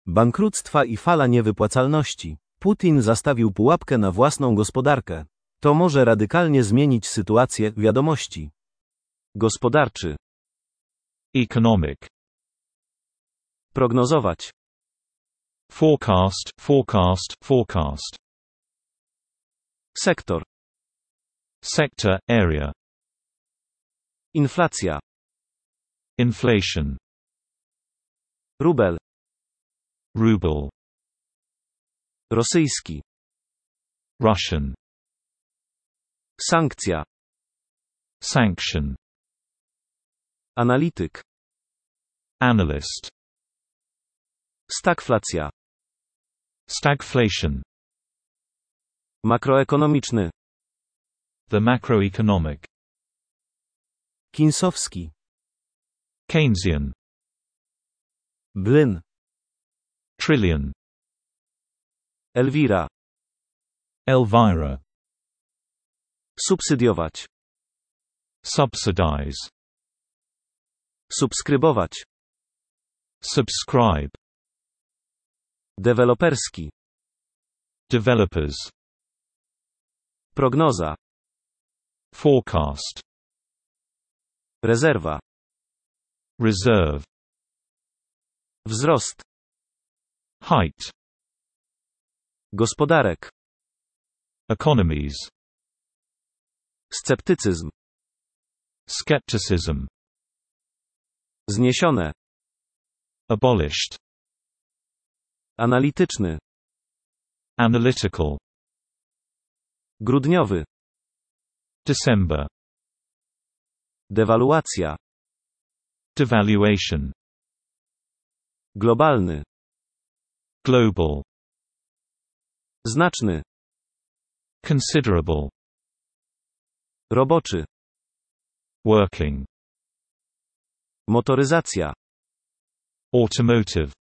Bankructwa i fala niewypłacalności. Putin zastawił pułapkę na własną gospodarkę. To może radykalnie zmienić sytuację. Wiadomości. Gospodarczy. Economic. Prognozować. Forecast, forecast, forecast. Sektor. Sector, area. Inflacja. Inflation. Rubel. Ruble. Rosyjski. Russian. Sankcja. Sanction. Analityk. Analyst. Stagflacja. Stagflation. Makroekonomiczny. The macroeconomic. Kinsowski. Keynesian. Blyn. Trillion. Elwira. Elvira. Subsydiować. Subsidize. Subskrybować. Subscribe. Deweloperski. Developers. Prognoza. Forecast. Rezerwa. Reserve. Wzrost. Height. Gospodarek. Economies. Sceptycyzm. Skepticism. Zniesione. Abolished. Analityczny. Analytical. Grudniowy. December. Dewaluacja. Devaluation. Globalny. Global. Znaczny. Considerable. Roboczy. Working. Motoryzacja. Automotive.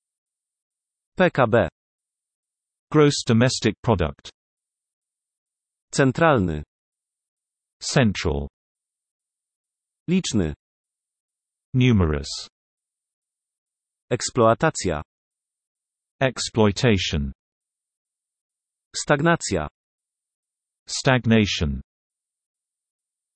PKB. Gross domestic product. Centralny. Central. Liczny. Numerous. Eksploatacja. Exploitation. Stagnacja. Stagnation.